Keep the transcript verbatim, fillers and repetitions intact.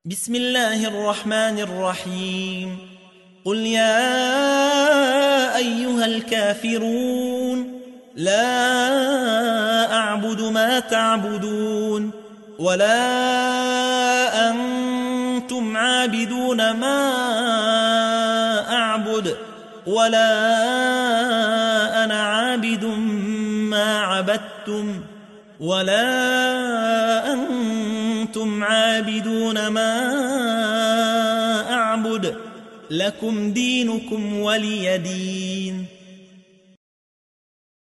بسم الله الرحمن الرحيم قل يا أيها الكافرون لا أعبد ما تعبدون ولا أنتم عابدون ما أعبد ولا أنا عابد ما عبدتم ولا أنتم عابدون ما أعبد لكم دينكم ولي دين.